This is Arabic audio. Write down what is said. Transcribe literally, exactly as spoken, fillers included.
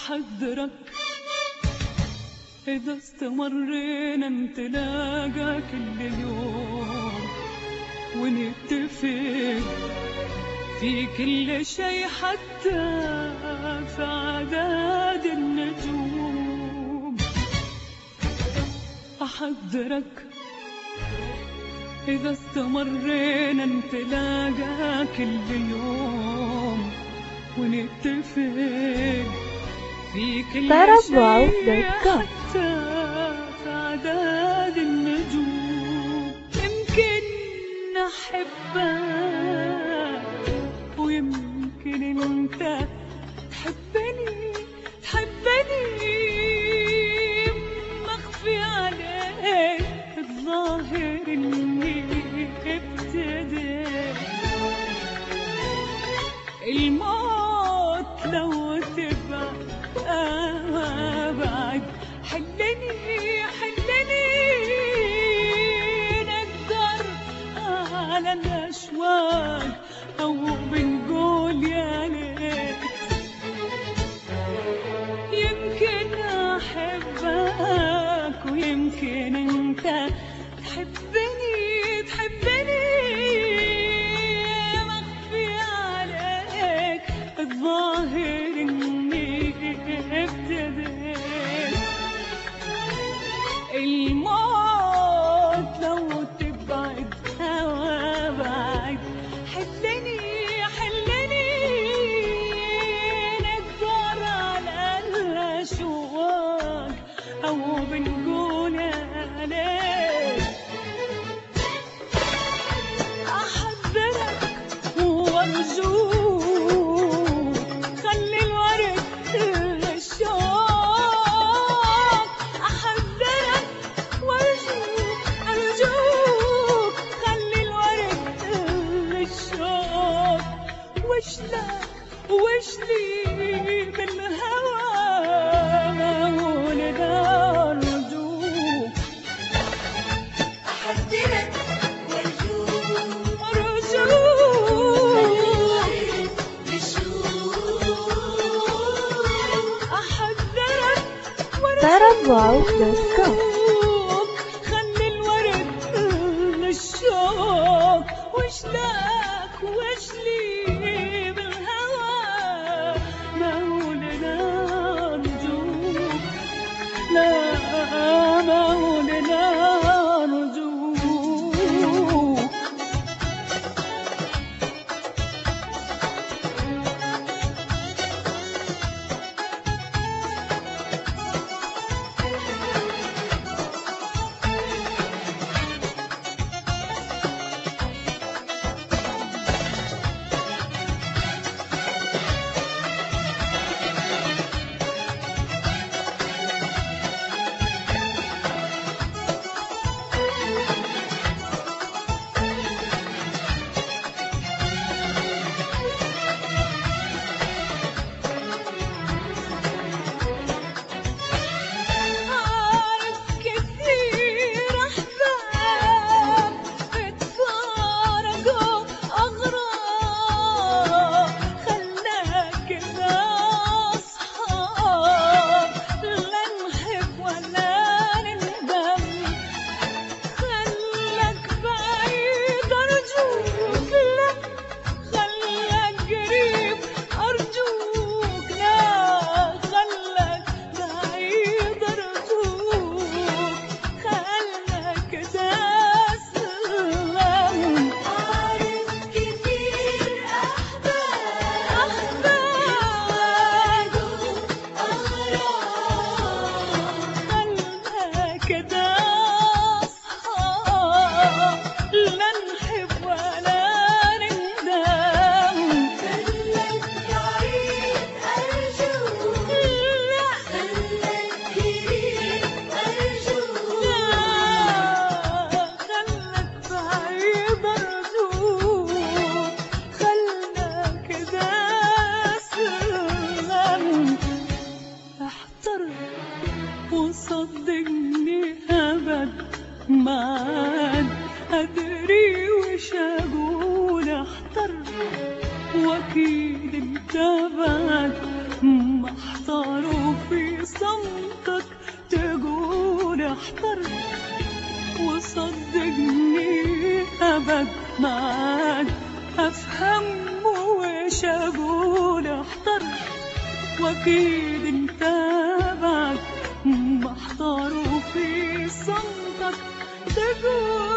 أحذرك إذا استمرينا نتلاقى كل يوم ونتفق في كل شي حتى في عداد النجوم. أحذرك إذا استمرينا نتلاقى كل يوم ونتفق في كل شيء حتى في عداد النجوم. يمكن أحبك ويمكن أنت تحبني تحبني مخفي عليك الظاهر إني ابتديت الموت لو تبقى بعد حلني حلني نقدر على الأشواق أو بنقول يا ليت. يمكن أحبك ويمكن أنت تحبني تحبني مخفي عليك الظاهر إني ابتديت الموت لو تبعد هوا بعد حلني حلني نقدر على الأشواق أو بنقول عليك. أحذرك وأرجوك خلي الورد للشوق. أحذرك وأرجوك أرجوك خلي الورد للشوق. وشلك وشلي بالهوى ونرجوك. أحذرك وأرجوك أرجوك للشوق. أحذرك Tarabuau دوت كوم. وأرجوك خلي الورد للشوق. وشلك وشلي بالهوى مولنا أرجوك لا مولنا أرجوك. عارف كثير أحباب اتفارقوا أغراب خلاك كذا أصحاب لا نحب ولا نندم. خلك بعيد أرجوك لا خلك قريب أرجوك لا خلك بعيد أرجوك خلك تسلم. عارف كثير أحباب أحباب أغراب خلك أصحاب لا نحب ولا نندم. خلك بعيد أرجوك لا خلك قريب أرجوك. لا خلك بعيد أرجوك خلك تسلم. احتر وصدقني أبد ما عاد أدري وش أقول. احتر وأكيد انت بعد محتار معاك أفهم وش أقول أحتر، وأكيد أنت بعد محتار في صمتك تقول